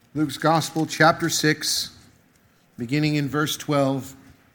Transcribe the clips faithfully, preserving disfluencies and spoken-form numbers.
Luke's Gospel, chapter six, beginning in verse twelve.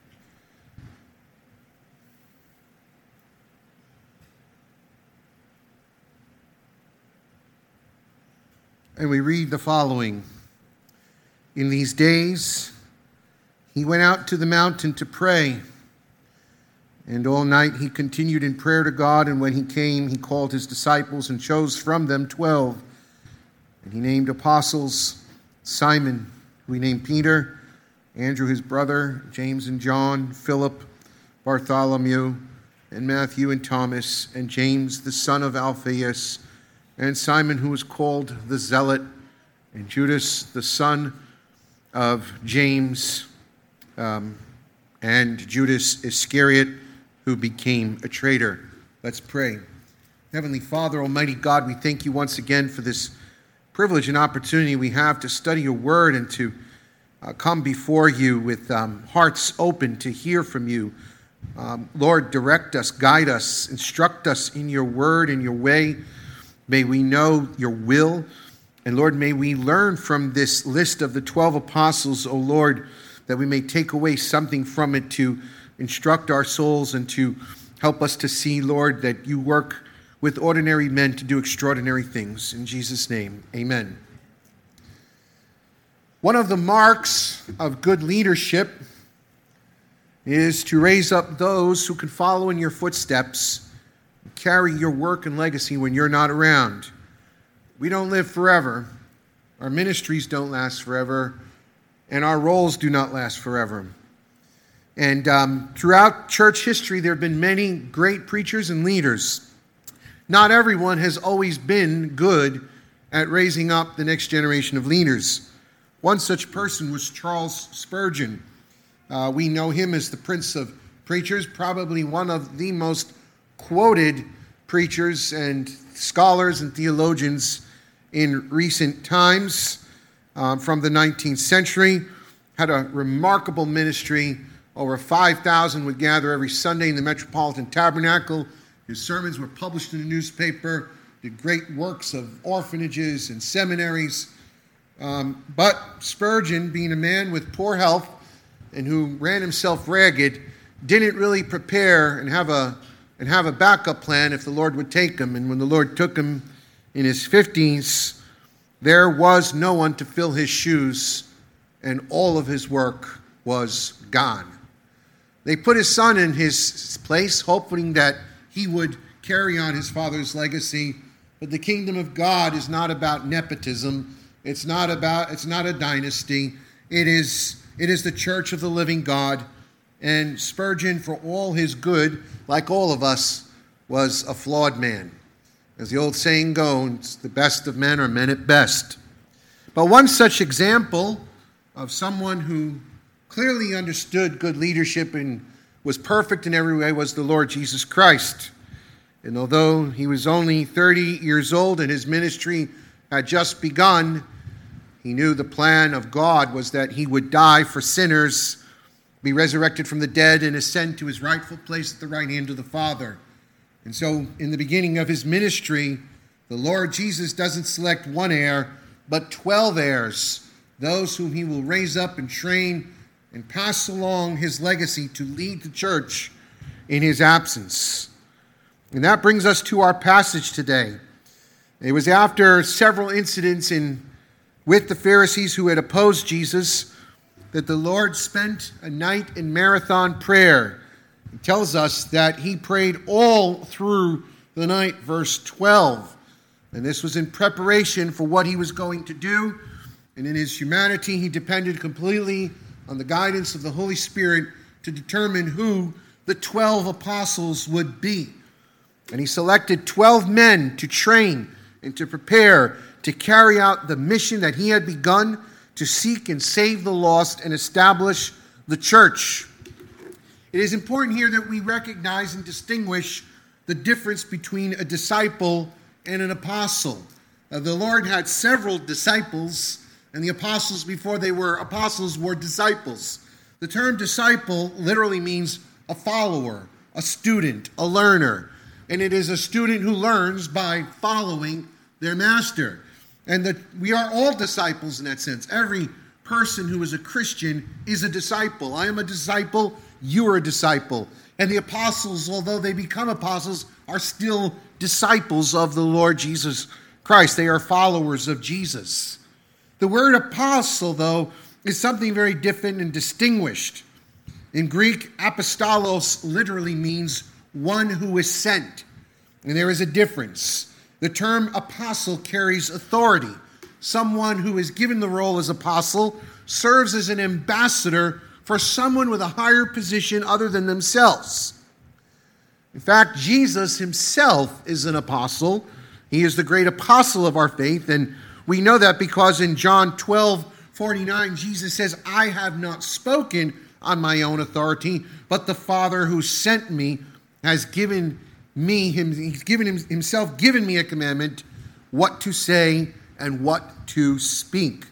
And we read the following. In these days, he went out to the mountain to pray, and all night he continued in prayer to God, and when he came, he called his disciples and chose from them twelve. And he named apostles Simon, who he named Peter, Andrew his brother, James and John, Philip, Bartholomew, and Matthew and Thomas, and James the son of Alphaeus, and Simon who was called the Zealot, and Judas the son of James, um, and Judas Iscariot, who became a traitor. Let's pray. Heavenly Father, Almighty God, we thank you once again for this privilege and opportunity we have to study your word and to uh, come before you with um, hearts open to hear from you. Um, Lord, direct us, guide us, instruct us in your word and your way. May we know your will. And Lord, may we learn from this list of the twelve apostles, O Lord, that we may take away something from it to instruct our souls and to help us to see, Lord, that you work with ordinary men to do extraordinary things. In Jesus' name, amen. One of the marks of good leadership is to raise up those who can follow in your footsteps and carry your work and legacy when you're not around. We don't live forever. Our ministries don't last forever, and our roles do not last forever. And um, throughout church history, there have been many great preachers and leaders. Not everyone has always been good at raising up the next generation of leaders. One such person was Charles Spurgeon. Uh, we know him as the Prince of Preachers, probably one of the most quoted preachers and scholars and theologians in recent times uh, from the nineteenth century. Had a remarkable ministry. Over five thousand would gather every Sunday in the Metropolitan Tabernacle. His sermons were published in the newspaper, did great works of orphanages and seminaries. Um, but Spurgeon, being a man with poor health and who ran himself ragged, didn't really prepare and have a and have a backup plan if the Lord would take him. And when the Lord took him in his fifties, there was no one to fill his shoes, and all of his work was gone. They put his son in his place, hoping that he would carry on his father's legacy. But the kingdom of God is not about nepotism. It's not about, it's not a dynasty. It is, it is the church of the living God. And Spurgeon, for all his good, like all of us, was a flawed man. As the old saying goes, the best of men are men at best. But one such example of someone who clearly understood good leadership and was perfect in every way was the Lord Jesus Christ. And although he was only thirty years old and his ministry had just begun, he knew the plan of God was that he would die for sinners, be resurrected from the dead, and ascend to his rightful place at the right hand of the Father. And so in the beginning of his ministry, the Lord Jesus doesn't select one heir, but twelve heirs, those whom he will raise up and train and pass along his legacy to lead the church in his absence. And that brings us to our passage today. It was after several incidents in with the Pharisees who had opposed Jesus that the Lord spent a night in marathon prayer. It tells us that he prayed all through the night, verse twelve. And this was in preparation for what he was going to do. And in his humanity, he depended completely on the guidance of the Holy Spirit to determine who the twelve apostles would be. And he selected twelve men to train and to prepare to carry out the mission that he had begun to seek and save the lost and establish the church. It is important here that we recognize and distinguish the difference between a disciple and an apostle. Uh, the Lord had several disciples, and the apostles, before they were apostles, were disciples. The term disciple literally means a follower, a student, a learner. And it is a student who learns by following their master. And that we are all disciples in that sense. Every person who is a Christian is a disciple. I am a disciple, you are a disciple. And the apostles, although they become apostles, are still disciples of the Lord Jesus Christ. They are followers of Jesus. The word apostle, though, is something very different and distinguished. In Greek, apostolos literally means one who is sent. And there is a difference. The term apostle carries authority. Someone who is given the role as apostle serves as an ambassador for someone with a higher position other than themselves. In fact, Jesus himself is an apostle. He is the great apostle of our faith, and we know that because in John twelve forty-nine, Jesus says, I have not spoken on my own authority, but the Father who sent me has given me, him, he's given him, himself given me a commandment, what to say and what to speak.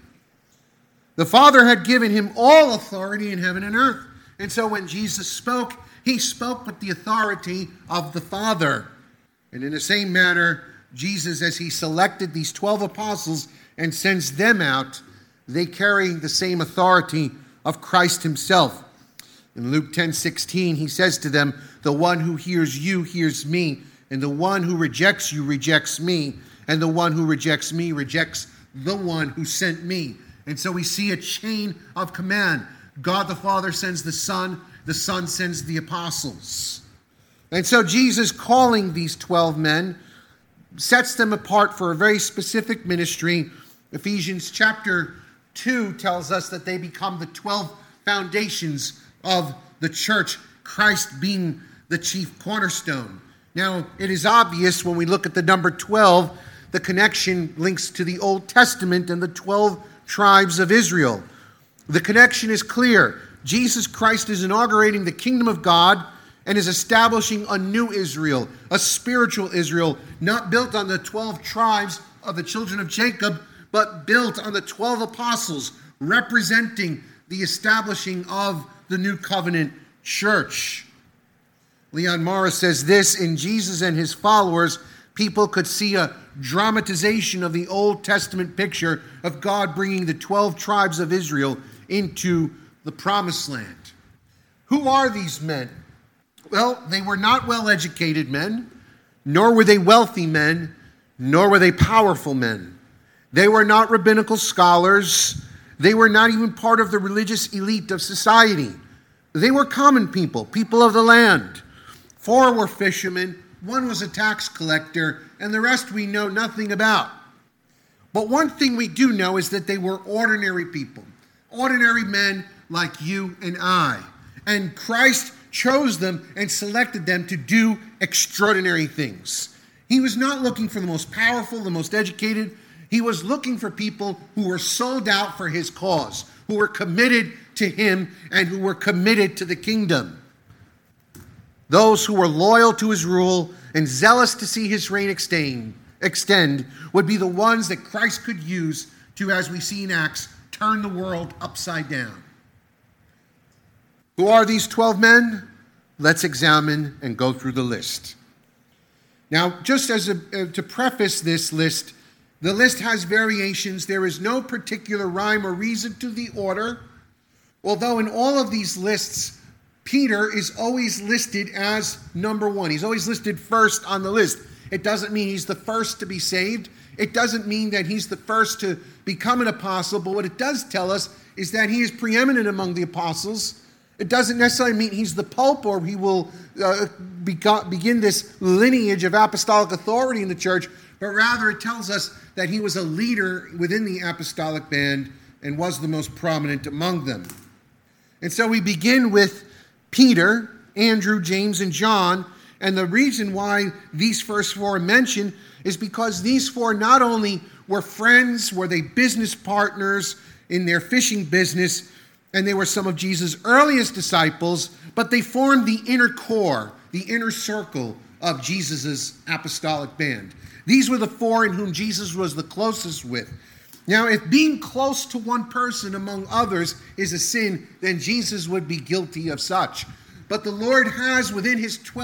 The Father had given him all authority in heaven and earth. And so when Jesus spoke, he spoke with the authority of the Father. And in the same manner, Jesus, as he selected these twelve apostles and sends them out, they carry the same authority of Christ himself. In Luke ten sixteen, he says to them, the one who hears you hears me, and the one who rejects you rejects me, and the one who rejects me rejects the one who sent me. And so we see a chain of command. God the Father sends the Son, the Son sends the apostles. And so Jesus, calling these twelve men, sets them apart for a very specific ministry. Ephesians chapter two tells us that they become the twelve foundations of the church, Christ being the chief cornerstone. Now, it is obvious when we look at the number twelve, the connection links to the Old Testament and the twelve tribes of Israel. The connection is clear. Jesus Christ is inaugurating the kingdom of God and is establishing a new Israel, a spiritual Israel, not built on the twelve tribes of the children of Jacob, but built on the twelve apostles, representing the establishing of the new covenant church. Leon Morris says this, in Jesus and his followers, people could see a dramatization of the Old Testament picture of God bringing the twelve tribes of Israel into the promised land. Who are these men? Well, they were not well-educated men, nor were they wealthy men, nor were they powerful men. They were not rabbinical scholars. They were not even part of the religious elite of society. They were common people, people of the land. Four were fishermen, one was a tax collector, and the rest we know nothing about. But one thing we do know is that they were ordinary people, ordinary men like you and I. And Christ chose them and selected them to do extraordinary things. He was not looking for the most powerful, the most educated. He was looking for people who were sold out for his cause, who were committed to him and who were committed to the kingdom. Those who were loyal to his rule and zealous to see his reign extend, extend would be the ones that Christ could use to, as we see in Acts, turn the world upside down. Who are these twelve men? Let's examine and go through the list. Now, just as a, uh, to preface this list, the list has variations. There is no particular rhyme or reason to the order, although in all of these lists, Peter is always listed as number one. He's always listed first on the list. It doesn't mean he's the first to be saved. It doesn't mean that he's the first to become an apostle, but what it does tell us is that he is preeminent among the apostles. It doesn't necessarily mean he's the pope or he will uh, begin this lineage of apostolic authority in the church, but rather it tells us that he was a leader within the apostolic band and was the most prominent among them. And so we begin with Peter, Andrew, James, and John. And the reason why these first four are mentioned is because these four not only were friends, were they business partners in their fishing business, and they were some of Jesus' earliest disciples, but they formed the inner core, the inner circle of Jesus' apostolic band. These were the four in whom Jesus was the closest with. Now, if being close to one person among others is a sin, then Jesus would be guilty of such. But the Lord has within his twelve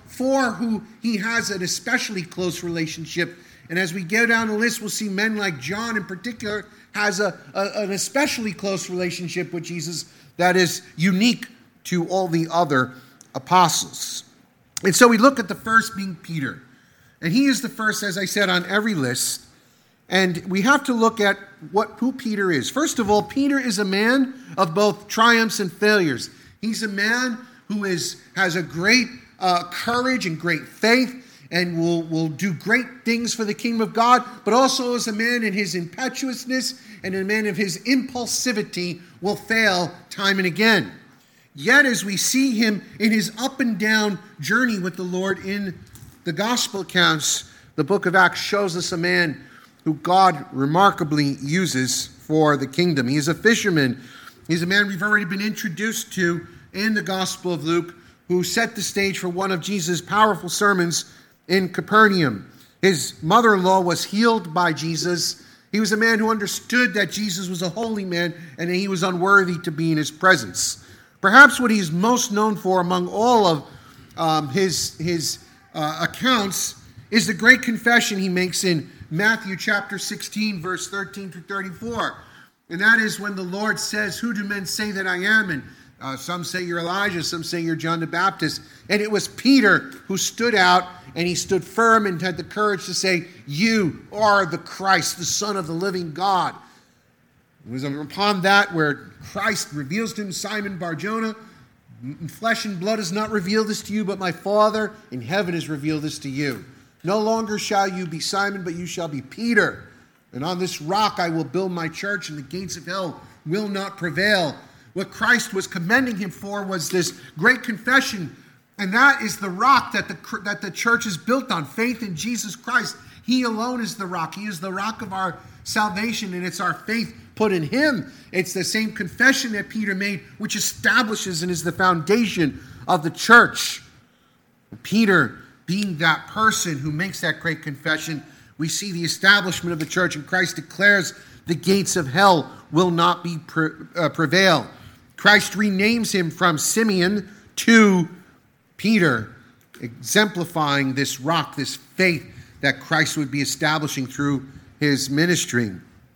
four who he has an especially close relationship. And as we go down the list, we'll see men like John in particular has a, a, an especially close relationship with Jesus that is unique to all the other apostles. And so we look at the first being Peter. And he is the first, as I said, on every list. And we have to look at what who Peter is. First of all, Peter is a man of both triumphs and failures. He's a man who is has a great uh, courage and great faith and will, will do great things for the kingdom of God, but also as a man in his impetuousness and a man of his impulsivity will fail time and again. Yet as we see him in his up and down journey with the Lord in the gospel accounts, the book of Acts shows us a man who God remarkably uses for the kingdom. He is a fisherman. He's a man we've already been introduced to in the Gospel of Luke, who set the stage for one of Jesus' powerful sermons in Capernaum. His mother-in-law was healed by Jesus. He was a man who understood that Jesus was a holy man and that he was unworthy to be in his presence. Perhaps what he's most known for among all of um, his, his uh, accounts is the great confession he makes in Matthew chapter sixteen, verse thirteen through thirty-four. And that is when the Lord says, "Who do men say that I am?" And uh, some say you're Elijah, some say you're John the Baptist. And it was Peter who stood out, and he stood firm and had the courage to say, "You are the Christ, the Son of the living God." It was upon that where Christ reveals to him, "Simon Bar-Jonah, flesh and blood has not revealed this to you, but my Father in heaven has revealed this to you. No longer shall you be Simon, but you shall be Peter. And on this rock I will build my church, and the gates of hell will not prevail." What Christ was commending him for was this great confession, and that is the rock that the, that the church is built on, faith in Jesus Christ. He alone is the rock. He is the rock of our salvation, and it's our faith put in him. It's the same confession that Peter made, which establishes and is the foundation of the church. Peter being that person who makes that great confession, we see the establishment of the church, and Christ declares the gates of hell will not be pre- uh, prevail. Christ renames him from Simeon to Peter, exemplifying this rock, this faith that Christ would be establishing through his ministry.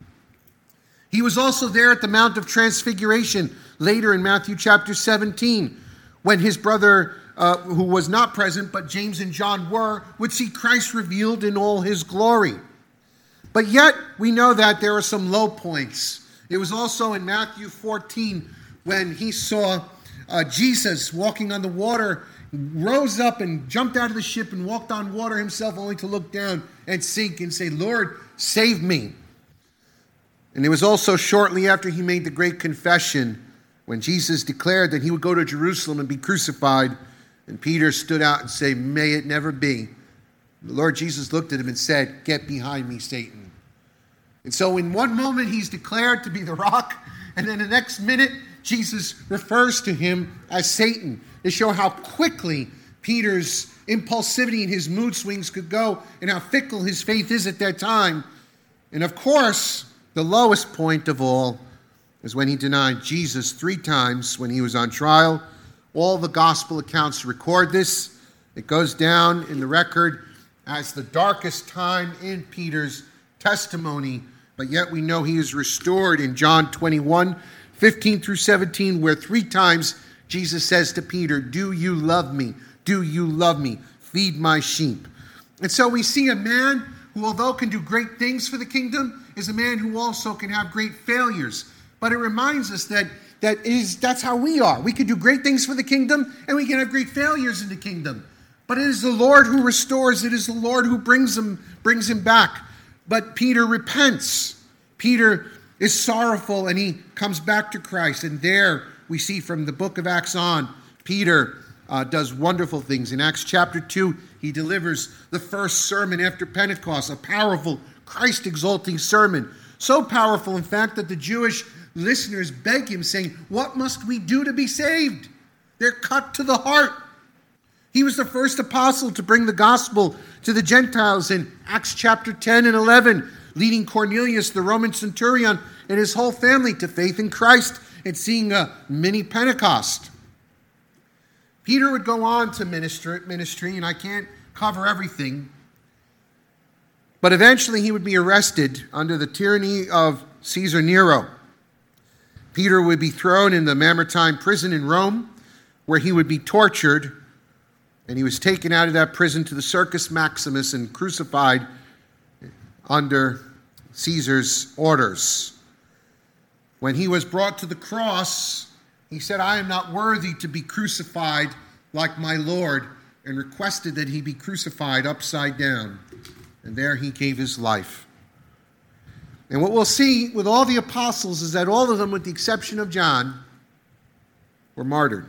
He was also there at the Mount of Transfiguration later in Matthew chapter seventeen, when his brother Uh, who was not present, but James and John were, would see Christ revealed in all his glory. But yet, we know that there are some low points. It was also in Matthew fourteen, when he saw uh, Jesus walking on the water, rose up and jumped out of the ship and walked on water himself, only to look down and sink and say, "Lord, save me." And it was also shortly after he made the great confession, when Jesus declared that he would go to Jerusalem and be crucified. And Peter stood out and said, "May it never be." The Lord Jesus looked at him and said, "Get behind me, Satan." And so in one moment, he's declared to be the rock. And then the next minute, Jesus refers to him as Satan, to show how quickly Peter's impulsivity and his mood swings could go and how fickle his faith is at that time. And of course, the lowest point of all is when he denied Jesus three times when he was on trial. All the gospel accounts record this. It goes down in the record as the darkest time in Peter's testimony, but yet we know he is restored in John twenty-one, fifteen through seventeen, where three times Jesus says to Peter, "Do you love me? Do you love me? Feed my sheep." And so we see a man who, although can do great things for the kingdom, is a man who also can have great failures. But it reminds us that That is, that's how we are. We can do great things for the kingdom, and we can have great failures in the kingdom. But it is the Lord who restores. It is the Lord who brings him, brings him back. But Peter repents. Peter is sorrowful, and he comes back to Christ. And there we see from the book of Acts on, Peter uh, does wonderful things. In Acts chapter two, he delivers the first sermon after Pentecost, a powerful, Christ-exalting sermon. So powerful, in fact, that the Jewish listeners beg him, saying, "What must we do to be saved?" They're cut to the heart. He was the first apostle to bring the gospel to the Gentiles in Acts chapter ten and eleven, leading Cornelius, the Roman centurion, and his whole family to faith in Christ and seeing a mini Pentecost. Peter would go on to minister, ministry, and I can't cover everything. But eventually he would be arrested under the tyranny of Caesar Nero. Peter would be thrown in the Mamertine prison in Rome, where he would be tortured, and he was taken out of that prison to the Circus Maximus and crucified under Caesar's orders. When he was brought to the cross, he said, "I am not worthy to be crucified like my Lord," and requested that he be crucified upside down. And there he gave his life. And what we'll see with all the apostles is that all of them, with the exception of John, were martyred.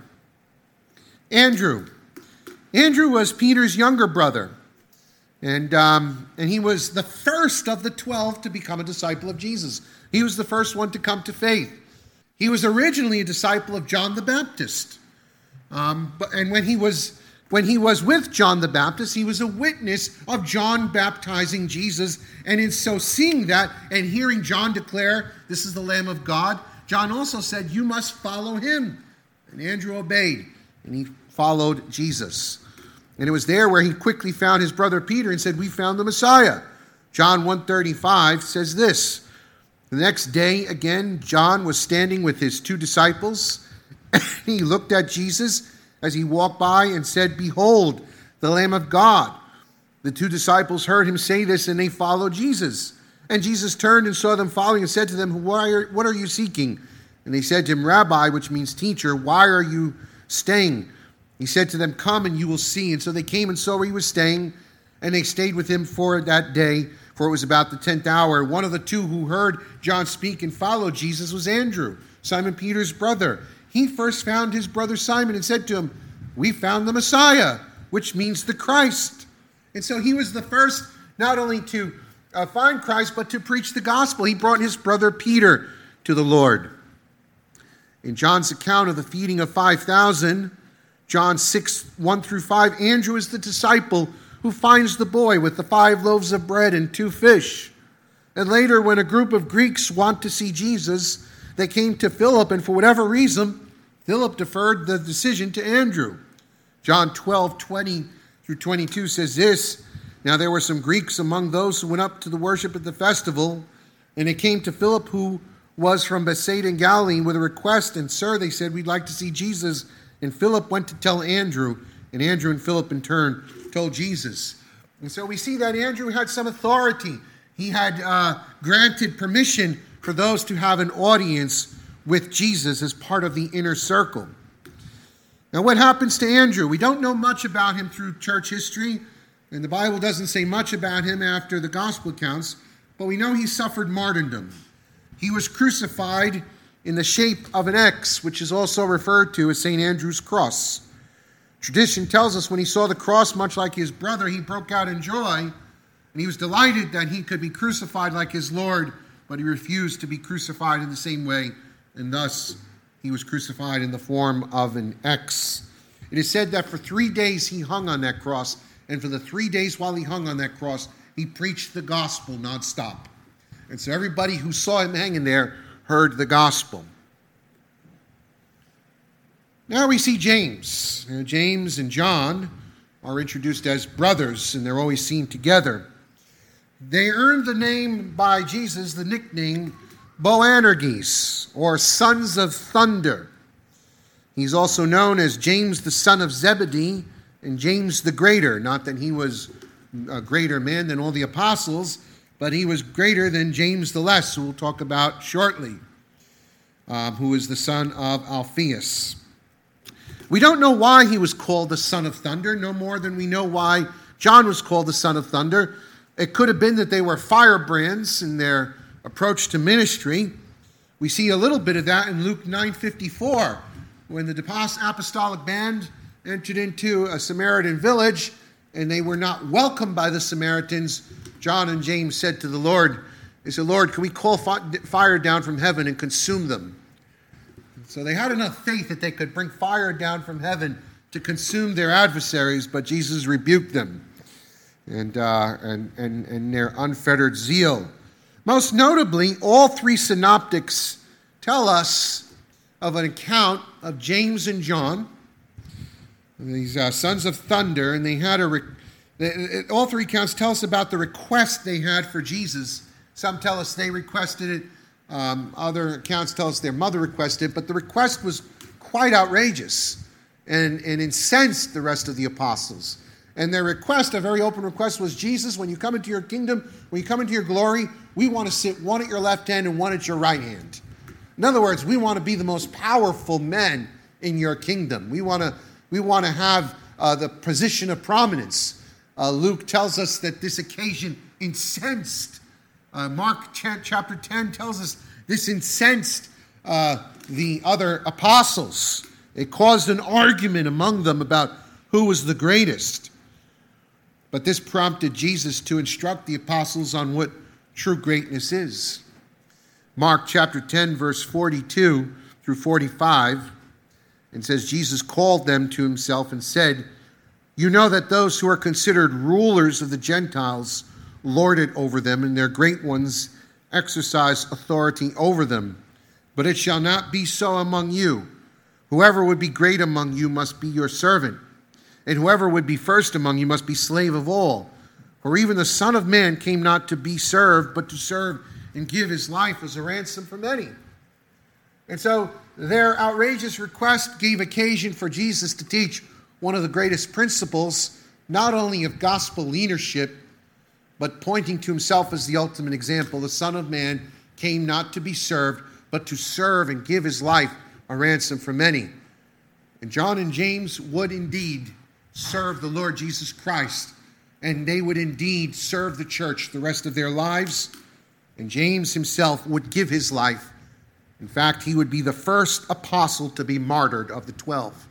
Andrew. Andrew was Peter's younger brother. And, um, and he was the first of the twelve to become a disciple of Jesus. He was the first one to come to faith. He was originally a disciple of John the Baptist. Um, but, and when he was when he was with John the Baptist, he was a witness of John baptizing Jesus. And in so seeing that and hearing John declare, "This is the Lamb of God," John also said, "You must follow him." And Andrew obeyed, and he followed Jesus. And it was there where he quickly found his brother Peter and said, "We found the Messiah." John one thirty-five says this: "The next day, again, John was standing with his two disciples. And he looked at Jesus as he walked by and said, 'Behold, the Lamb of God.' The two disciples heard him say this, and they followed Jesus. And Jesus turned and saw them following and said to them, Why are, what are you seeking? And they said to him, 'Rabbi,' which means teacher, 'why are you staying?' He said to them, 'Come and you will see.' And so they came and saw where he was staying, and they stayed with him for that day, for it was about the tenth hour. One of the two who heard John speak and followed Jesus was Andrew, Simon Peter's brother. He first found his brother Simon and said to him, 'We found the Messiah,' which means the Christ." And so he was the first not only to uh, find Christ, but to preach the gospel. He brought his brother Peter to the Lord. In John's account of the feeding of five thousand, John six, one through five, Andrew is the disciple who finds the boy with the five loaves of bread and two fish. And later, when a group of Greeks want to see Jesus, they came to Philip, and for whatever reason, Philip deferred the decision to Andrew. John twelve, twenty through twenty-two says this: "Now there were some Greeks among those who went up to the worship at the festival, and they came to Philip, who was from Bethsaida in Galilee, with a request. And, 'Sir,' they said, 'we'd like to see Jesus.' And Philip went to tell Andrew, and Andrew and Philip in turn told Jesus." And so we see that Andrew had some authority. He had uh, granted permission for those to have an audience with Jesus as part of the inner circle. Now, what happens to Andrew? We don't know much about him through church history, and the Bible doesn't say much about him after the gospel accounts, but we know he suffered martyrdom. He was crucified in the shape of an X, which is also referred to as Saint Andrew's cross. Tradition tells us when he saw the cross, much like his brother, he broke out in joy, and he was delighted that he could be crucified like his Lord, but he refused to be crucified in the same way, and thus he was crucified in the form of an X. It is said that for three days he hung on that cross, and for the three days while he hung on that cross, he preached the gospel nonstop. And so everybody who saw him hanging there heard the gospel. Now we see James. Now, James and John are introduced as brothers, and they're always seen together. They earned the name by Jesus, the nickname Boanerges, or sons of thunder. He's also known as James the son of Zebedee and James the greater. Not that he was a greater man than all the apostles, but he was greater than James the less, who we'll talk about shortly, um, who is the son of Alphaeus. We don't know why he was called the son of thunder, no more than we know why John was called the son of thunder. It could have been that they were firebrands in their approach to ministry. We see a little bit of that in Luke nine fifty-four, when the apostolic band entered into a Samaritan village and they were not welcomed by the Samaritans. John and James said to the Lord, they said, "Lord, can we call fire down from heaven and consume them?" So they had enough faith that they could bring fire down from heaven to consume their adversaries, but Jesus rebuked them and, uh, and, and, and their unfettered zeal. Most notably, all three synoptics tell us of an account of James and John these uh, sons of thunder, and they had a, re- they, all three accounts tell us about the request they had for Jesus. Some tell us they requested it. Um, other accounts tell us their mother requested it, but the request was quite outrageous and, and incensed the rest of the apostles. And their request, a very open request, was, Jesus, when you come into your kingdom, when you come into your glory, we want to sit one at your left hand and one at your right hand. In other words, we want to be the most powerful men in your kingdom. We want to, we want to have uh, the position of prominence. Uh, Luke tells us that this occasion incensed. Uh, Mark chapter ten tells us this incensed uh, the other apostles. It caused an argument among them about who was the greatest. But this prompted Jesus to instruct the apostles on what true greatness is. Mark chapter ten, verse forty-two through forty-five, and says, Jesus called them to himself and said, you know that those who are considered rulers of the Gentiles lord it over them, and their great ones exercise authority over them. But it shall not be so among you. Whoever would be great among you must be your servant. And whoever would be first among you must be slave of all. For even the Son of Man came not to be served, but to serve and give his life as a ransom for many. And so their outrageous request gave occasion for Jesus to teach one of the greatest principles, not only of gospel leadership, but pointing to himself as the ultimate example. The Son of Man came not to be served, but to serve and give his life a ransom for many. And John and James would indeed serve the Lord Jesus Christ, and they would indeed serve the church the rest of their lives. And James himself would give his life. In fact, he would be the first apostle to be martyred of the twelve.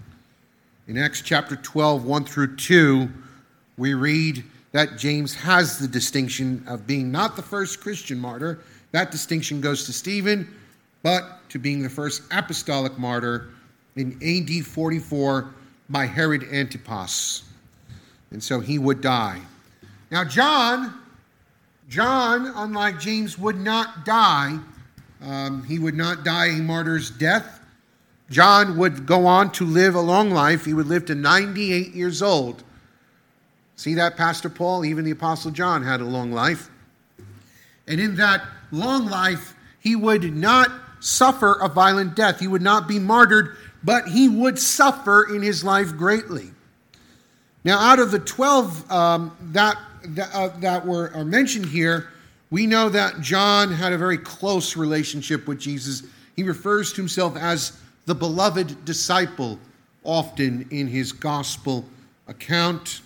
In Acts chapter twelve, one through two, we read that James has the distinction of being not the first Christian martyr. That distinction goes to Stephen, but to being the first apostolic martyr in A D forty-four by Herod Antipas. And so he would die. Now John, John, unlike James, would not die. Um, he would not die a martyr's death. John would go on to live a long life. He would live to ninety-eight years old. See that, Pastor Paul? Even the Apostle John had a long life. And in that long life, he would not suffer a violent death. He would not be martyred, but he would suffer in his life greatly. Now, out of the twelve um, that that, uh, that were are mentioned here, we know that John had a very close relationship with Jesus. He refers to himself as the beloved disciple often in his gospel account.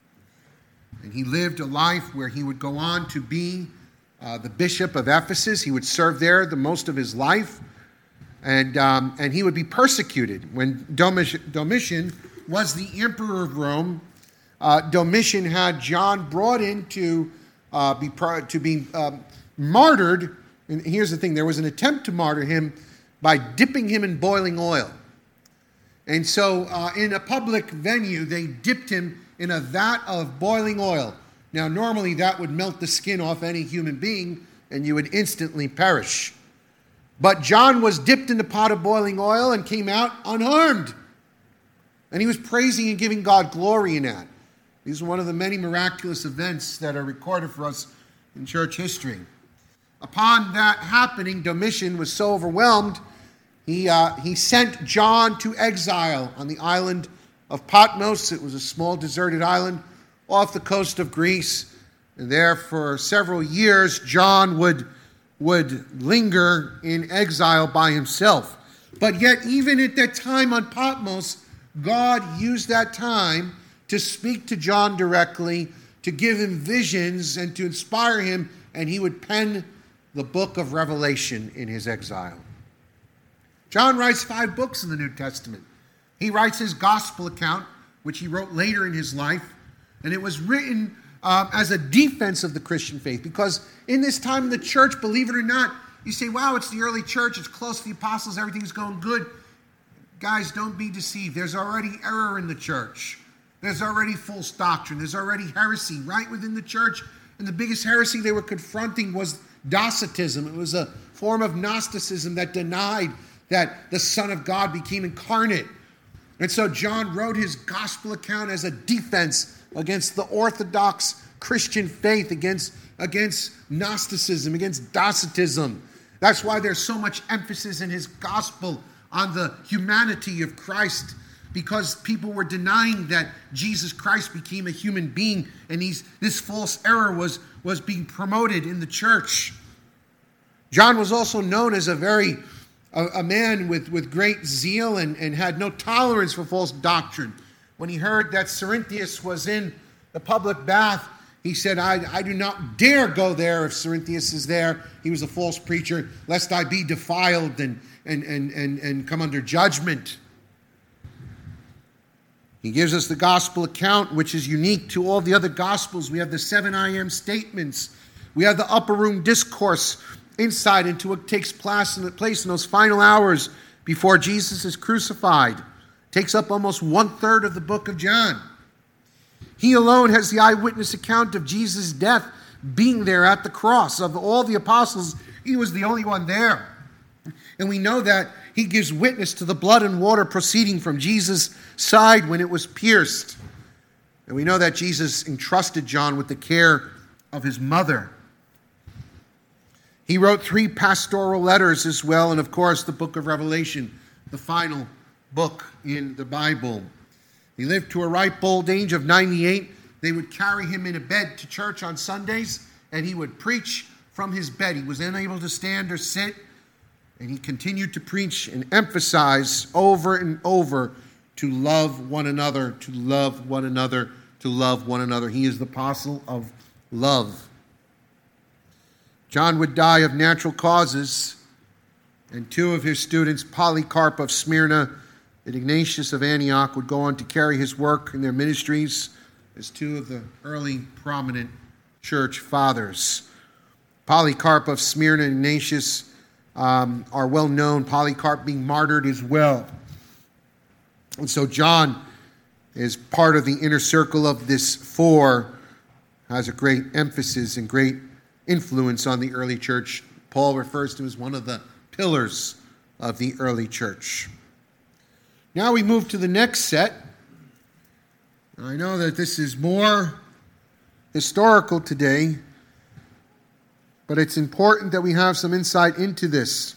And he lived a life where he would go on to be uh, the bishop of Ephesus. He would serve there the most of his life. And, um, and he would be persecuted. When Domitian, Domitian was the emperor of Rome, uh, Domitian had John brought in to uh, be, to be um, martyred. And here's the thing, there was an attempt to martyr him by dipping him in boiling oil. And so uh, in a public venue, they dipped him in a vat of boiling oil. Now, normally that would melt the skin off any human being, and you would instantly perish. But John was dipped in the pot of boiling oil and came out unharmed. And he was praising and giving God glory in that. These are one of the many miraculous events that are recorded for us in church history. Upon that happening, Domitian was so overwhelmed, he, uh, he sent John to exile on the island of Patmos. It was a small deserted island off the coast of Greece. And there for several years, John would, would linger in exile by himself. But yet, even at that time on Patmos, God used that time to speak to John directly, to give him visions and to inspire him, and he would pen the book of Revelation in his exile. John writes five books in the New Testament. He writes his gospel account, which he wrote later in his life, and it was written um, as a defense of the Christian faith, because in this time in the church, believe it or not, you say, wow, it's the early church, it's close to the apostles, everything's going good. Guys, don't be deceived. There's already error in the church. There's already false doctrine. There's already heresy right within the church. And the biggest heresy they were confronting was Docetism. It was a form of Gnosticism that denied that the Son of God became incarnate. And so John wrote his gospel account as a defense against the orthodox Christian faith, against, against Gnosticism, against Docetism. That's why there's so much emphasis in his gospel on the humanity of Christ, because people were denying that Jesus Christ became a human being, and he's, this false error was, was being promoted in the church. John was also known as a very a, a man with, with great zeal and, and had no tolerance for false doctrine. When he heard that Cerinthius was in the public bath, he said, I, I do not dare go there if Cerinthius is there. He was a false preacher, lest I be defiled and, and, and, and, and come under judgment. He gives us the gospel account, which is unique to all the other gospels. We have the seven I am statements. We have the upper room discourse, insight into what takes place in, place in those final hours before Jesus is crucified. It takes up almost one-third of the book of John. He alone has the eyewitness account of Jesus' death, being there at the cross. Of all the apostles, he was the only one there. And we know that he gives witness to the blood and water proceeding from Jesus' side when it was pierced. And we know that Jesus entrusted John with the care of his mother. He wrote three pastoral letters as well, and of course the book of Revelation, the final book in the Bible. He lived to a ripe old age of ninety-eight. They would carry him in a bed to church on Sundays, and he would preach from his bed. He was unable to stand or sit, and he continued to preach and emphasize over and over to love one another, to love one another, to love one another. He is the apostle of love. John would die of natural causes, and two of his students, Polycarp of Smyrna and Ignatius of Antioch, would go on to carry his work in their ministries as two of the early prominent church fathers. Polycarp of Smyrna and Ignatius um, are well known, Polycarp being martyred as well. And so John is part of the inner circle of this four, has a great emphasis and great influence on the early church. Paul refers to him as one of the pillars of the early church. Now we move to the next set. I know that this is more historical today, but it's important that we have some insight into this.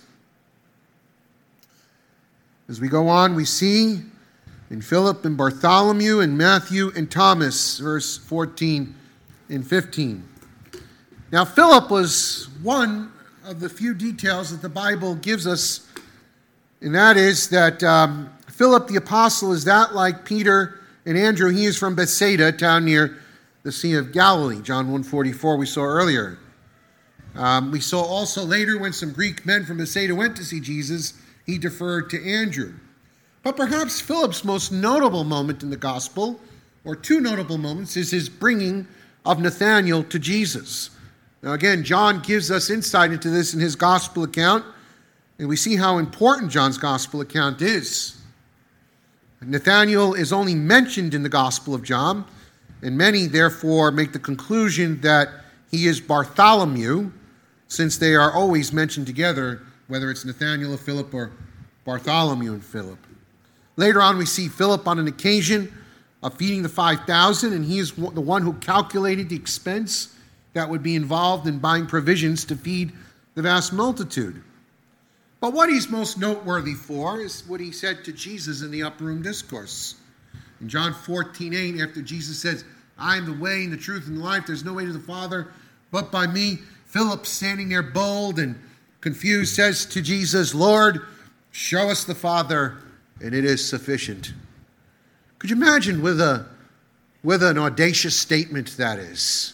As we go on, we see in Philip and Bartholomew and Matthew and Thomas, verse fourteen and fifteen. Now, Philip was one of the few details that the Bible gives us, and that is that um, Philip the apostle is that like Peter and Andrew. He is from Bethsaida, a town near the Sea of Galilee. John one forty-four we saw earlier. Um, we saw also later when some Greek men from Bethsaida went to see Jesus, he deferred to Andrew. But perhaps Philip's most notable moment in the gospel, or two notable moments, is his bringing of Nathanael to Jesus. Now again, John gives us insight into this in his gospel account, and we see how important John's gospel account is. Nathanael is only mentioned in the Gospel of John, and many therefore make the conclusion that he is Bartholomew, since they are always mentioned together, whether it's Nathanael of Philip or Bartholomew and Philip. Later on, we see Philip on an occasion of feeding the five thousand, and he is the one who calculated the expense that would be involved in buying provisions to feed the vast multitude. But what he's most noteworthy for is what he said to Jesus in the upper room discourse. In John fourteen eight, after Jesus says, I am the way and the truth and the life, there's no way to the Father but by me, Philip, standing there bold and confused, says to Jesus, Lord, show us the Father, and it is sufficient. Could you imagine with a with an audacious statement that is?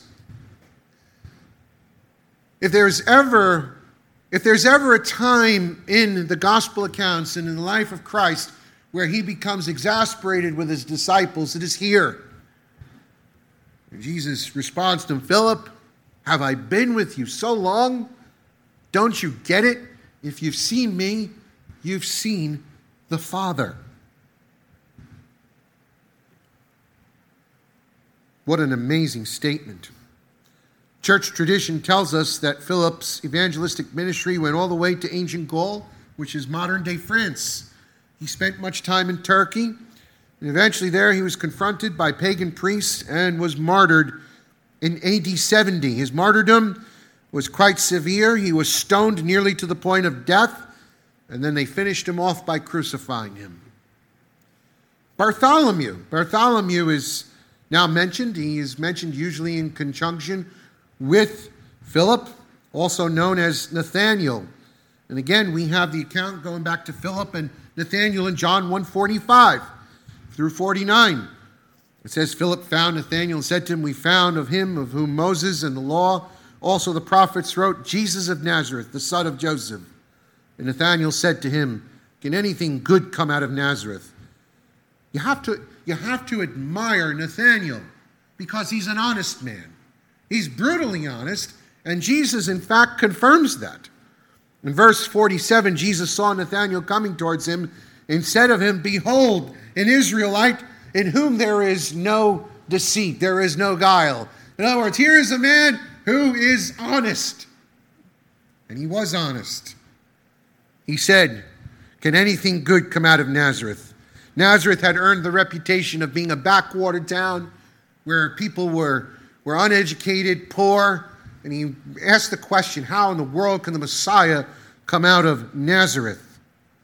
If there's ever If there's ever a time in the gospel accounts and in the life of Christ where he becomes exasperated with his disciples, it is here. And Jesus responds to him, Philip, have I been with you so long? Don't you get it? If you've seen me, you've seen the Father. What an amazing statement. Church tradition tells us that Philip's evangelistic ministry went all the way to ancient Gaul, which is modern-day France. He spent much time in Turkey. And eventually there he was confronted by pagan priests and was martyred in A D seventy. His martyrdom was quite severe. He was stoned nearly to the point of death, and then they finished him off by crucifying him. Bartholomew. Bartholomew is now mentioned. He is mentioned usually in conjunction with Philip, also known as Nathanael. And again, we have the account going back to Philip and Nathanael in John one forty-five through forty-nine. It says, Philip found Nathanael and said to him, we found of him of whom Moses and the law, also the prophets wrote, Jesus of Nazareth, the son of Joseph. And Nathanael said to him, can anything good come out of Nazareth? You have to, you have to admire Nathanael because he's an honest man. He's brutally honest, and Jesus, in fact, confirms that. In verse forty-seven, Jesus saw Nathanael coming towards him and said of him, behold, an Israelite in whom there is no deceit, there is no guile. In other words, here is a man who is honest. And he was honest. He said, can anything good come out of Nazareth? Nazareth had earned the reputation of being a backwater town where people were, were uneducated, poor. And he asked the question, how in the world can the Messiah come out of Nazareth?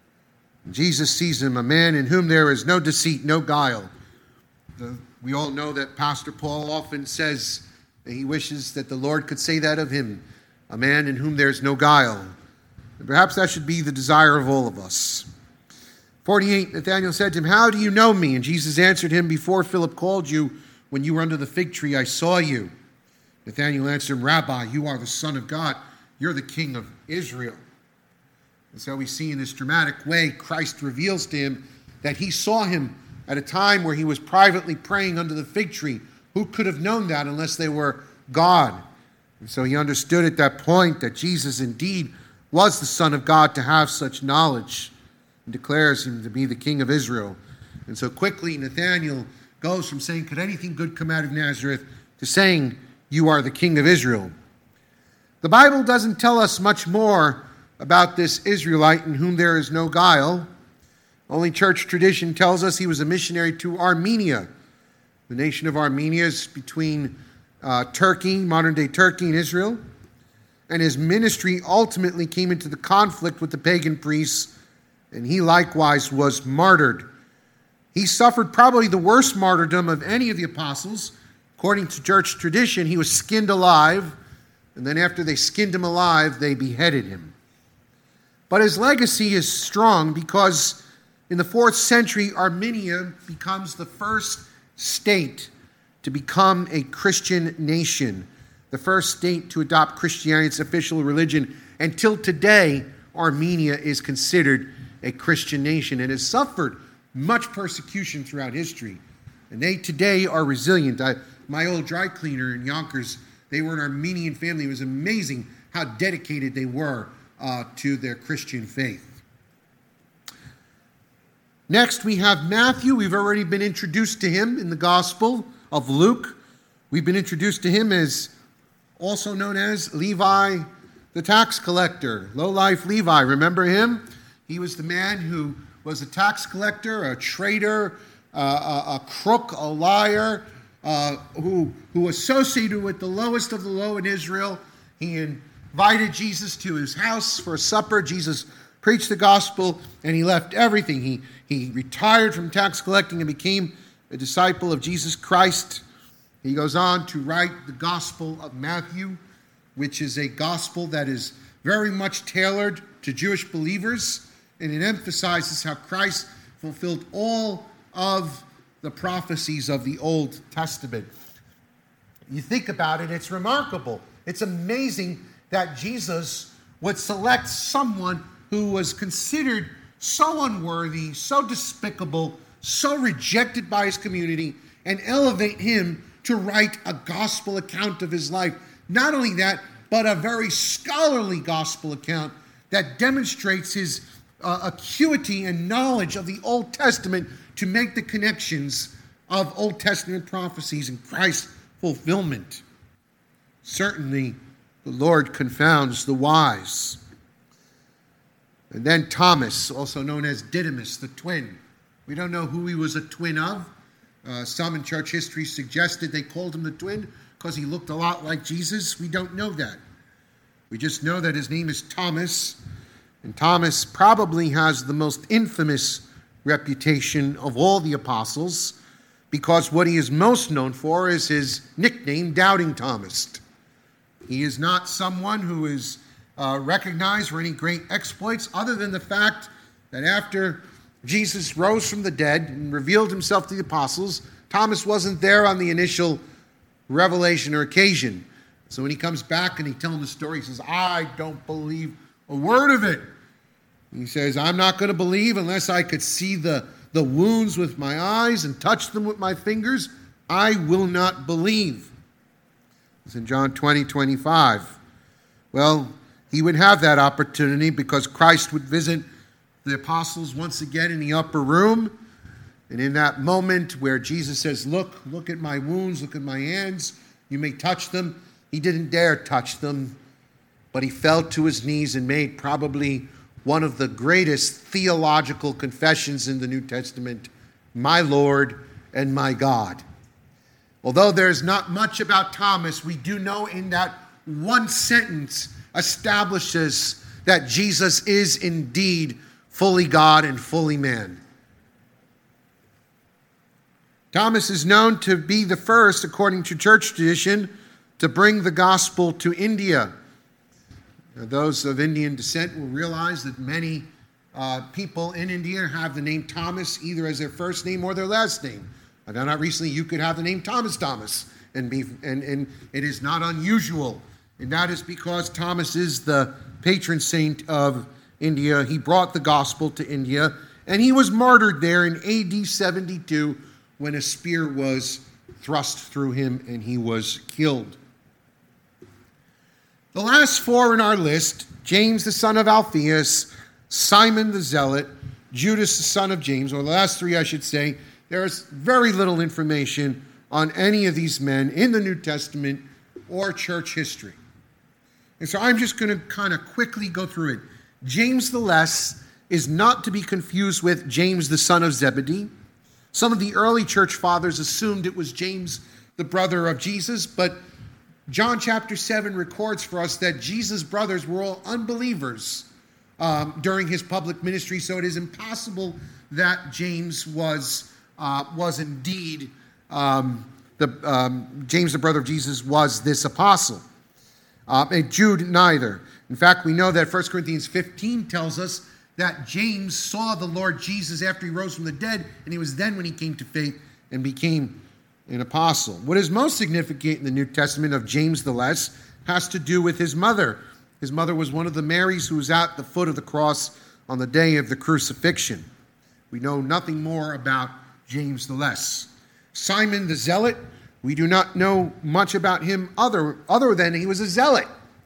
And Jesus sees him, a man in whom there is no deceit, no guile. The, we all know that Pastor Paul often says that he wishes that the Lord could say that of him, a man in whom there is no guile. And perhaps that should be the desire of all of us. forty-eight, Nathanael said to him, how do you know me? And Jesus answered him, before Philip called you, when you were under the fig tree, I saw you. Nathanael answered him, Rabbi, you are the Son of God. You're the King of Israel. And so we see in this dramatic way, Christ reveals to him that he saw him at a time where he was privately praying under the fig tree. Who could have known that unless they were God? And so he understood at that point that Jesus indeed was the Son of God to have such knowledge, and declares him to be the King of Israel. And so quickly Nathanael goes from saying, could anything good come out of Nazareth, to saying, you are the King of Israel. The Bible doesn't tell us much more about this Israelite in whom there is no guile. Only church tradition tells us he was a missionary to Armenia. The nation of Armenia is between uh, Turkey, modern-day Turkey, and Israel. And his ministry ultimately came into the conflict with the pagan priests, and he likewise was martyred. He suffered probably the worst martyrdom of any of the apostles. According to church tradition, he was skinned alive, and then after they skinned him alive, they beheaded him. But his legacy is strong because in the fourth century, Armenia becomes the first state to become a Christian nation, the first state to adopt Christianity as official religion. Until today, Armenia is considered a Christian nation and has suffered much persecution throughout history. And they today are resilient. I, my old dry cleaner in Yonkers, they were an Armenian family. It was amazing how dedicated they were uh, to their Christian faith. Next, we have Matthew. We've already been introduced to him in the Gospel of Luke. We've been introduced to him as also known as Levi the tax collector, lowlife Levi. Remember him? He was the man who was a tax collector, a traitor, uh, a, a crook, a liar, uh, who, who associated with the lowest of the low in Israel. He invited Jesus to his house for a supper. Jesus preached the gospel, and he left everything. He, he retired from tax collecting and became a disciple of Jesus Christ. He goes on to write the Gospel of Matthew, which is a gospel that is very much tailored to Jewish believers, and it emphasizes how Christ fulfilled all of the prophecies of the Old Testament. You think about it, it's remarkable. It's amazing that Jesus would select someone who was considered so unworthy, so despicable, so rejected by his community, and elevate him to write a gospel account of his life. Not only that, but a very scholarly gospel account that demonstrates his uh, acuity and knowledge of the Old Testament to make the connections of Old Testament prophecies and Christ's fulfillment. Certainly, the Lord confounds the wise. And then Thomas, also known as Didymus, the twin. We don't know who he was a twin of. Uh, some in church history suggested they called him the twin because he looked a lot like Jesus. We don't know that. We just know that his name is Thomas, and Thomas probably has the most infamous reputation of all the apostles, because what he is most known for is his nickname, Doubting Thomas. He is not someone who is uh, recognized for any great exploits, other than the fact that after Jesus rose from the dead and revealed himself to the apostles, Thomas wasn't there on the initial revelation or occasion. So when he comes back and he tells the story, he says, I don't believe a word of it. He says, I'm not going to believe unless I could see the, the wounds with my eyes and touch them with my fingers. I will not believe. It's in John twenty, twenty-five. Well, he would have that opportunity because Christ would visit the apostles once again in the upper room. And in that moment where Jesus says, look, look at my wounds, look at my hands, you may touch them. He didn't dare touch them, but he fell to his knees and made probably one of the greatest theological confessions in the New Testament, my Lord and my God. Although there's not much about Thomas, we do know in that one sentence establishes that Jesus is indeed fully God and fully man. Thomas is known to be the first, according to church tradition, to bring the gospel to India. Now, those of Indian descent will realize that many uh, people in India have the name Thomas either as their first name or their last name. I found out recently you could have the name Thomas Thomas, and, be, and, and it is not unusual. And that is because Thomas is the patron saint of India. He brought the gospel to India, and he was martyred there in A D seventy-two when a spear was thrust through him and he was killed. The last four in our list, James the son of Alphaeus, Simon the Zealot, Judas the son of James, or the last three I should say, there is very little information on any of these men in the New Testament or church history. And so I'm just going to kind of quickly go through it. James the Less is not to be confused with James the son of Zebedee. Some of the early church fathers assumed it was James, the brother of Jesus, but John chapter seven records for us that Jesus' brothers were all unbelievers um, during his public ministry, so it is impossible that James was uh, was indeed um, the um, James, the brother of Jesus, was this apostle. Uh, and Jude neither. In fact, we know that First Corinthians fifteen tells us that James saw the Lord Jesus after he rose from the dead, and it was then when he came to faith and became an apostle. What is most significant in the New Testament of James the Less has to do with his mother. His mother was one of the Marys who was at the foot of the cross on the day of the crucifixion. We know nothing more about James the Less. Simon the Zealot, we do not know much about him other, other than he was a zealot.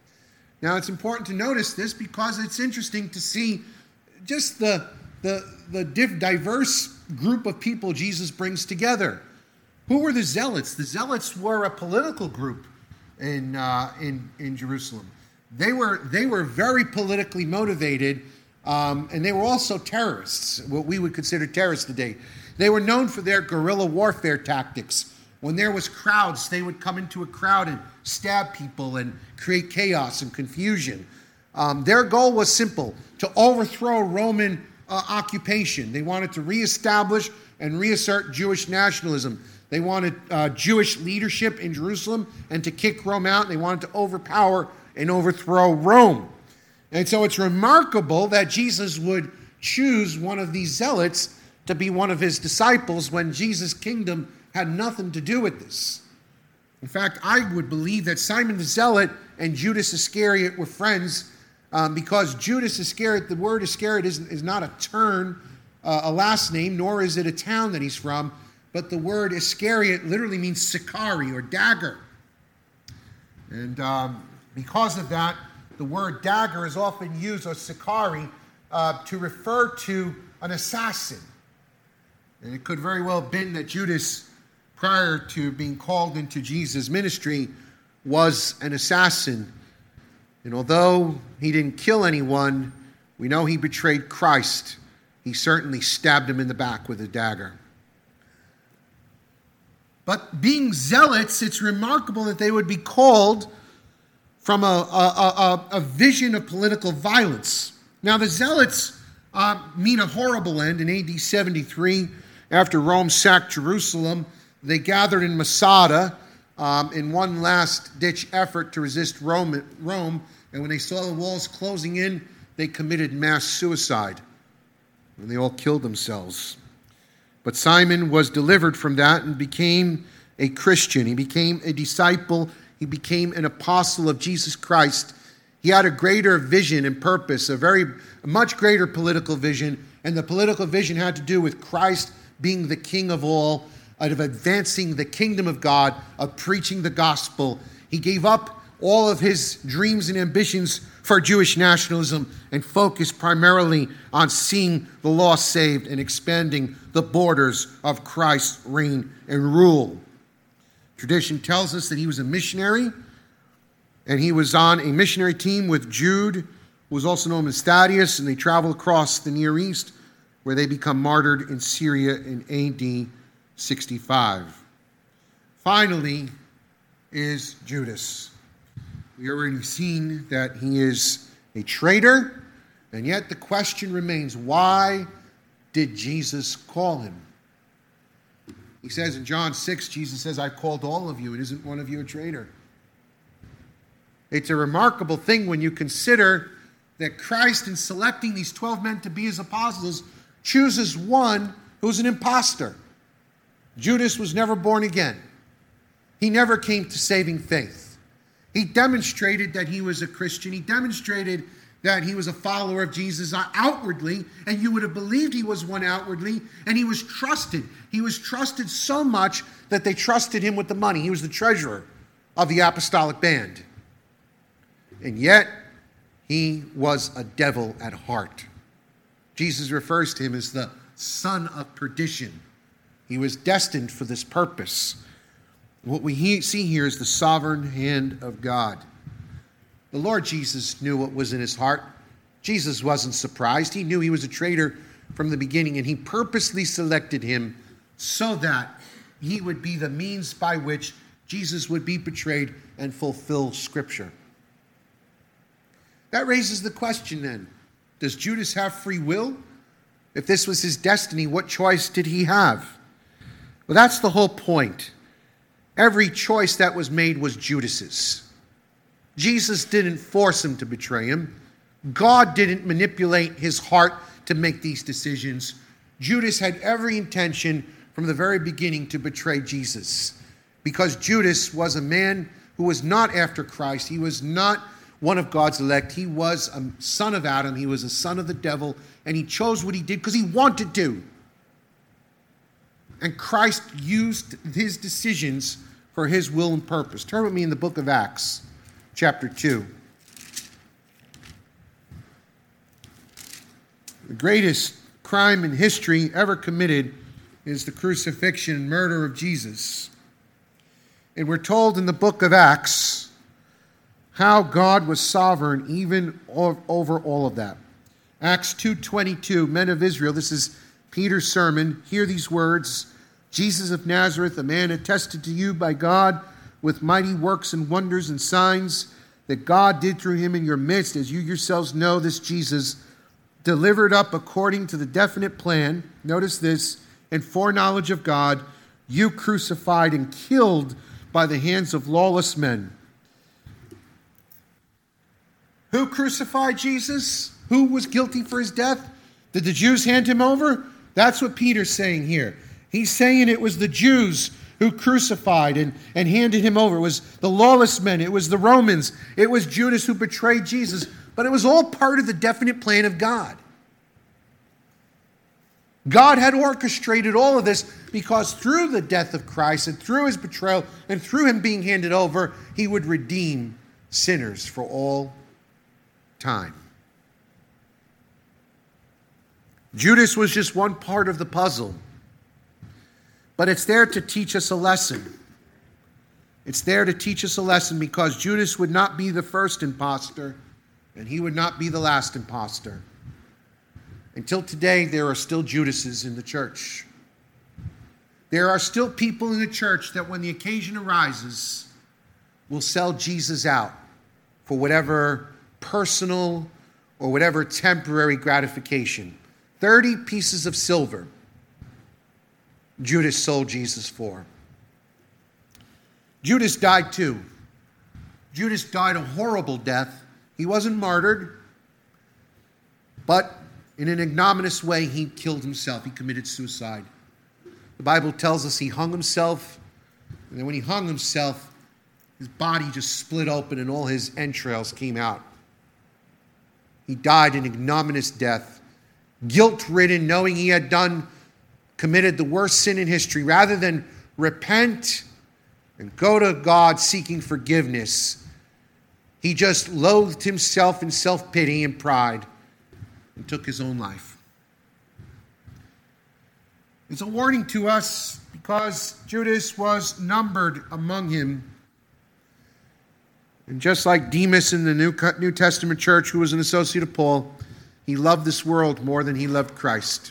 Now, it's important to notice this because it's interesting to see just the, the, the diverse group of people Jesus brings together. Who were the Zealots? The Zealots were a political group in, uh, in, in Jerusalem. They were, they were very politically motivated, um, and they were also terrorists, what we would consider terrorists today. They were known for their guerrilla warfare tactics. When there was crowds, they would come into a crowd and stab people and create chaos and confusion. Um, their goal was simple, to overthrow Roman uh, occupation. They wanted to reestablish and reassert Jewish nationalism. They wanted uh, Jewish leadership in Jerusalem and to kick Rome out. They wanted to overpower and overthrow Rome. And so it's remarkable that Jesus would choose one of these zealots to be one of his disciples when Jesus' kingdom had nothing to do with this. In fact, I would believe that Simon the Zealot and Judas Iscariot were friends um, because Judas Iscariot, the word Iscariot is, is not a turn, uh, a last name, nor is it a town that he's from, but the word Iscariot literally means Sicarii or dagger. And um, because of that, the word dagger is often used, or Sicarii, uh, to refer to an assassin. And it could very well have been that Judas, prior to being called into Jesus' ministry, was an assassin. And although he didn't kill anyone, we know he betrayed Christ. he certainly stabbed him in the back with a dagger. But being zealots, it's remarkable that they would be called from a, a, a, a vision of political violence. Now, the zealots uh, meet a horrible end in A D seventy-three. After Rome sacked Jerusalem, they gathered in Masada um, in one last-ditch effort to resist Rome, Rome. And when they saw the walls closing in, they committed mass suicide. And they all killed themselves. But Simon was delivered from that and became a Christian. He became a disciple. He became an apostle of Jesus Christ. He had a greater vision and purpose, a very a much greater political vision. And the political vision had to do with Christ being the king of all, of advancing the kingdom of God, of preaching the gospel. He gave up all of his dreams and ambitions for Jewish nationalism and focused primarily on seeing the lost saved and expanding the borders of Christ's reign and rule. Tradition tells us that he was a missionary, and he was on a missionary team with Jude, who was also known as Thaddeus, and they travel across the Near East, where they become martyred in Syria in A D sixty-five. Finally is Judas. We already seen that he is a traitor, and yet the question remains, why did Jesus call him? He says in John six, Jesus says, I called all of you, and isn't one of you a traitor? It's a remarkable thing when you consider that Christ, in selecting these twelve men to be his apostles, chooses one who's an imposter. Judas was never born again. He never came to saving faith. He demonstrated that he was a Christian. He demonstrated that he was a follower of Jesus outwardly, and you would have believed he was one outwardly, and he was trusted. He was trusted so much that they trusted him with the money. He was the treasurer of the apostolic band. And yet, he was a devil at heart. Jesus refers to him as the son of perdition. He was destined for this purpose. What we see here is the sovereign hand of God. The Lord Jesus knew what was in his heart. Jesus wasn't surprised. He knew he was a traitor from the beginning, and he purposely selected him so that he would be the means by which Jesus would be betrayed and fulfill Scripture. That raises the question then, does Judas have free will? If this was his destiny, what choice did he have? Well, that's the whole point. Every choice that was made was Judas's. Jesus didn't force him to betray him. God didn't manipulate his heart to make these decisions. Judas had every intention from the very beginning to betray Jesus, because Judas was a man who was not after Christ. He was not one of God's elect. He was a son of Adam. He was a son of the devil, and he chose what he did because he wanted to. And Christ used his decisions for his will and purpose. Turn with me in the book of Acts, chapter two. The greatest crime in history ever committed is the crucifixion and murder of Jesus. And we're told in the book of Acts how God was sovereign even over all of that. Acts two twenty-two, men of Israel, this is Peter's sermon. Hear these words. Jesus of Nazareth, a man attested to you by God with mighty works and wonders and signs that God did through him in your midst, as you yourselves know, this Jesus, delivered up according to the definite plan, notice this, and foreknowledge of God, you crucified and killed by the hands of lawless men. Who crucified Jesus? Who was guilty for his death? Did the Jews hand him over? That's what Peter's saying here. He's saying it was the Jews who crucified and, and handed him over. It was the lawless men. It was the Romans. It was Judas who betrayed Jesus. But it was all part of the definite plan of God. God had orchestrated all of this because through the death of Christ and through his betrayal and through him being handed over, he would redeem sinners for all time. Judas was just one part of the puzzle. But it's there to teach us a lesson. It's there to teach us a lesson because Judas would not be the first imposter, and he would not be the last imposter. Until today, there are still Judases in the church. There are still people in the church that when the occasion arises, will sell Jesus out for whatever personal or whatever temporary gratification. thirty pieces of silver Judas sold Jesus for. Judas died too. Judas died a horrible death. He wasn't martyred, but in an ignominious way, he killed himself. He committed suicide. The Bible tells us he hung himself, and then when he hung himself, his body just split open and all his entrails came out. He died an ignominious death, guilt-ridden, knowing he had done, committed the worst sin in history. Rather than repent and go to God seeking forgiveness, he just loathed himself in self-pity and pride and took his own life. It's a warning to us because Judas was numbered among him. And just like Demas in the New, New Testament church, who was an associate of Paul, he loved this world more than he loved Christ.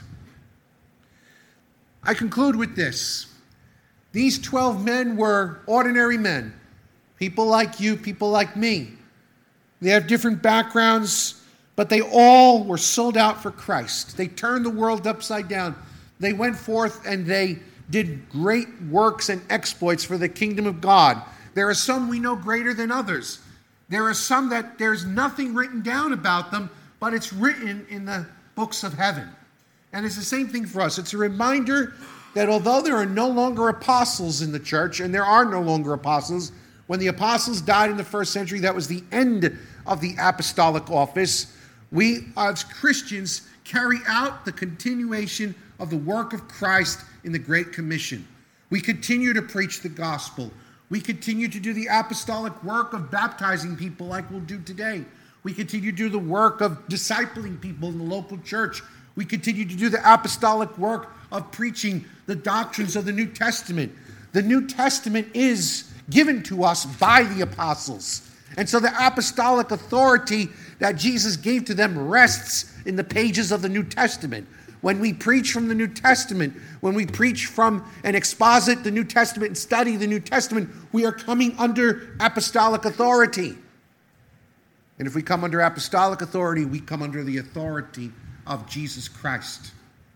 I conclude with this. These twelve men were ordinary men, people like you, people like me. They have different backgrounds, but they all were sold out for Christ. They turned the world upside down. They went forth and they did great works and exploits for the kingdom of God. There are some we know greater than others. There are some that there's nothing written down about them, but it's written in the books of heaven. And it's the same thing for us. It's a reminder that although there are no longer apostles in the church, and there are no longer apostles, when the apostles died in the first century, that was the end of the apostolic office. We, as Christians, carry out the continuation of the work of Christ in the Great Commission. We continue to preach the gospel. We continue to do the apostolic work of baptizing people like we'll do today. We continue to do the work of discipling people in the local church. We continue to do the apostolic work of preaching the doctrines of the New Testament. The New Testament is given to us by the apostles. And so the apostolic authority that Jesus gave to them rests in the pages of the New Testament. When we preach from the New Testament, when we preach from and exposit the New Testament and study the New Testament, we are coming under apostolic authority. And if we come under apostolic authority, we come under the authority of Jesus Christ.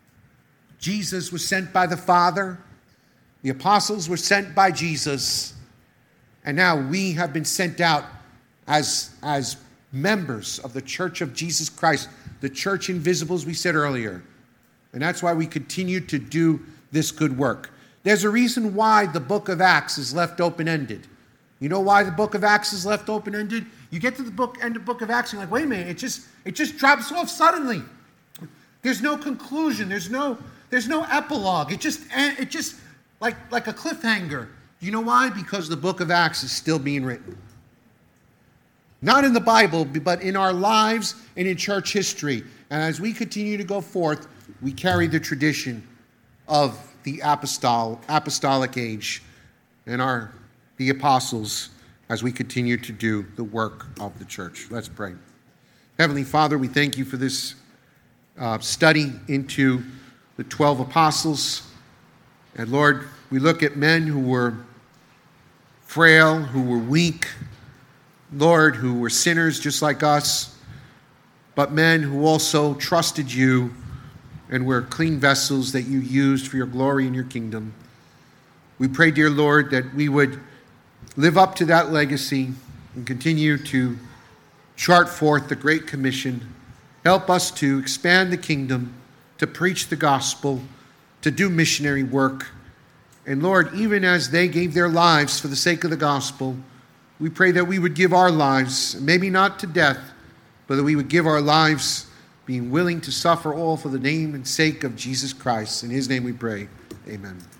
Jesus was sent by the Father. The apostles were sent by Jesus. And now we have been sent out as, as members of the Church of Jesus Christ, the church invisible, as we said earlier. And that's why we continue to do this good work. There's a reason why the book of Acts is left open-ended. You know why the book of Acts is left open-ended? You get to the book end of book of Acts, and you're like, wait a minute, it just it just drops off suddenly. There's no conclusion. There's no there's no epilogue. It just it just like like a cliffhanger. You know why? Because the book of Acts is still being written. Not in the Bible, but in our lives and in church history. And as we continue to go forth, we carry the tradition of the apostol, apostolic age and our the apostles as we continue to do the work of the church. Let's pray. Heavenly Father, we thank you for this uh, study into the twelve apostles. And Lord, we look at men who were frail, who were weak, Lord, who were sinners just like us, but men who also trusted you and were clean vessels that you used for your glory and your kingdom. We pray, dear Lord, that we would live up to that legacy and continue to chart forth the Great Commission. Help us to expand the kingdom, to preach the gospel, to do missionary work. And Lord, even as they gave their lives for the sake of the gospel, we pray that we would give our lives, maybe not to death, but that we would give our lives being willing to suffer all for the name and sake of Jesus Christ. In his name we pray. Amen.